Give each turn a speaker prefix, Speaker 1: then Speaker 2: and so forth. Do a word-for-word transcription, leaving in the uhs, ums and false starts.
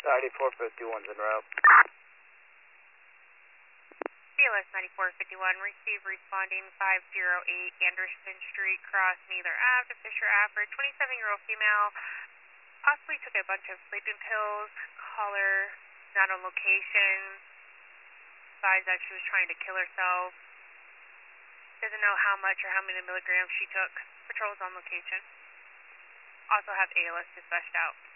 Speaker 1: ninety-four fifty-one's en route.
Speaker 2: B L S ninety-four fifty-one, receive responding five oh eight Anderson Street, cross Neither Ave to Fisher Ave. twenty-seven-year-old female, possibly took a bunch of sleeping pills, caller, not on location, advised that she was trying to kill herself. Doesn't know how much or how many milligrams she took. Patrol's on location. Also have A L S dispatched out.